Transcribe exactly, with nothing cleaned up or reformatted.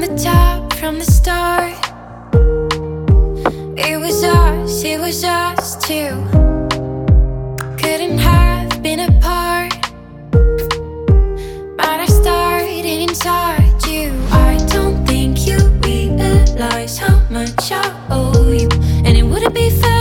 the top, from the start. It was us, it was us two. Couldn't have been apart, but I started inside you. I don't think you realize how much I owe you, and it wouldn't be fair